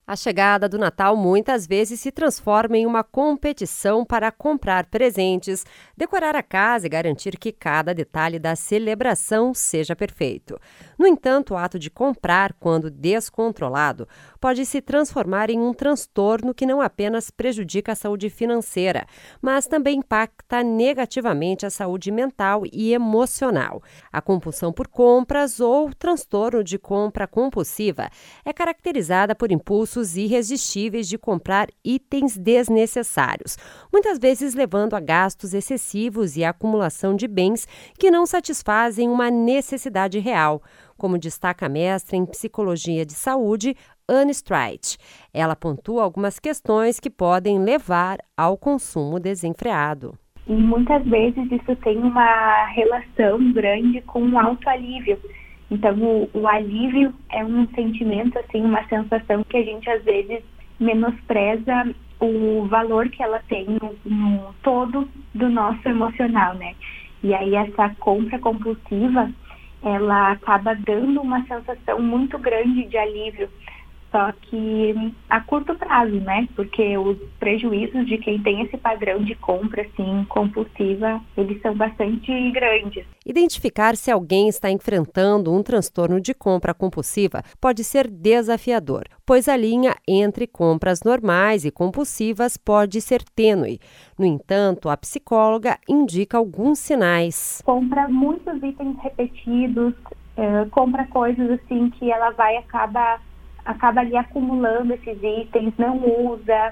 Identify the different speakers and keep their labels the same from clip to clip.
Speaker 1: A chegada do Natal muitas vezes se transforma em uma competição para comprar presentes, decorar a casa e garantir que cada detalhe da celebração seja perfeito. No entanto, o ato de comprar, quando descontrolado, pode se transformar em um transtorno que não apenas prejudica a saúde financeira, mas também impacta negativamente a saúde mental e emocional. A compulsão por compras ou transtorno de compra compulsiva é caracterizada por impulsos irresistíveis de comprar itens desnecessários, muitas vezes levando a gastos excessivos e a acumulação de bens que não satisfazem uma necessidade real, como destaca a mestra em Psicologia de Saúde, Anne Streit. Ela pontua algumas questões que podem levar ao consumo desenfreado.
Speaker 2: E muitas vezes isso tem uma relação grande com o autoalívio. Então, o alívio é um sentimento, assim, uma sensação que a gente, às vezes, menospreza o valor que ela tem no todo do nosso emocional, né? E aí, essa compra compulsiva, ela acaba dando uma sensação muito grande de alívio, só que a curto prazo, né? Porque os prejuízos de quem tem esse padrão de compra, assim, compulsiva, eles são bastante grandes.
Speaker 1: Identificar se alguém está enfrentando um transtorno de compra compulsiva pode ser desafiador, pois a linha entre compras normais e compulsivas pode ser tênue. No entanto, a psicóloga indica alguns sinais.
Speaker 2: Compra muitos itens repetidos, compra coisas assim que ela acaba ali acumulando esses itens, não usa,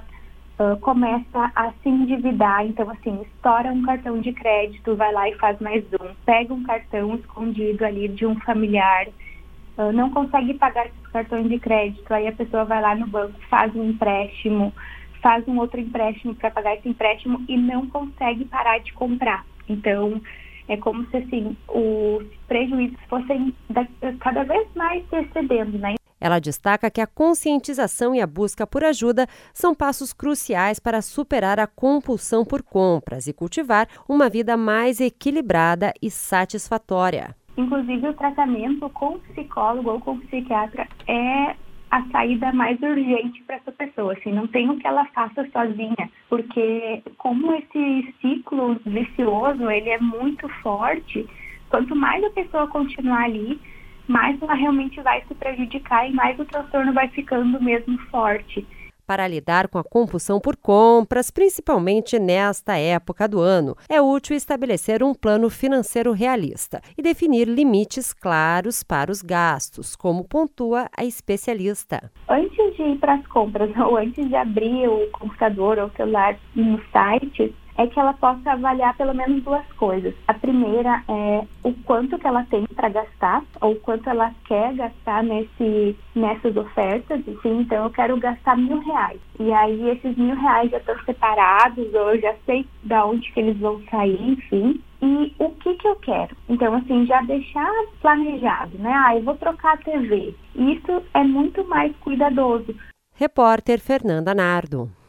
Speaker 2: começa a se endividar. Então, assim, estoura um cartão de crédito, vai lá e faz mais um. Pega um cartão escondido ali de um familiar, não consegue pagar esse cartão de crédito. Aí a pessoa vai lá no banco, faz um empréstimo, faz um outro empréstimo para pagar esse empréstimo e não consegue parar de comprar. Então, é como se, assim, os prejuízos fossem cada vez mais se excedendo, né?
Speaker 1: Ela destaca que a conscientização e a busca por ajuda são passos cruciais para superar a compulsão por compras e cultivar uma vida mais equilibrada e satisfatória.
Speaker 2: Inclusive, o tratamento com psicólogo ou com psiquiatra é a saída mais urgente para essa pessoa. Assim, não tem o que ela faça sozinha, porque como esse ciclo vicioso ele é muito forte, quanto mais a pessoa continuar ali, mais ela realmente vai se prejudicar e mais o transtorno vai ficando mesmo forte.
Speaker 1: Para lidar com a compulsão por compras, principalmente nesta época do ano, é útil estabelecer um plano financeiro realista e definir limites claros para os gastos, como pontua a especialista.
Speaker 2: Antes de ir para as compras ou antes de abrir o computador ou o celular no site, é que ela possa avaliar pelo menos duas coisas. A primeira é o quanto que ela tem para gastar, ou quanto ela quer gastar nessas ofertas. Assim, então, eu quero gastar R$1.000. E aí, esses R$1.000 já estão separados, ou eu já sei de onde que eles vão sair, enfim. E o que eu quero? Então, assim, já deixar planejado, né? Eu vou trocar a TV. Isso é muito mais cuidadoso.
Speaker 1: Repórter Fernanda Nardo.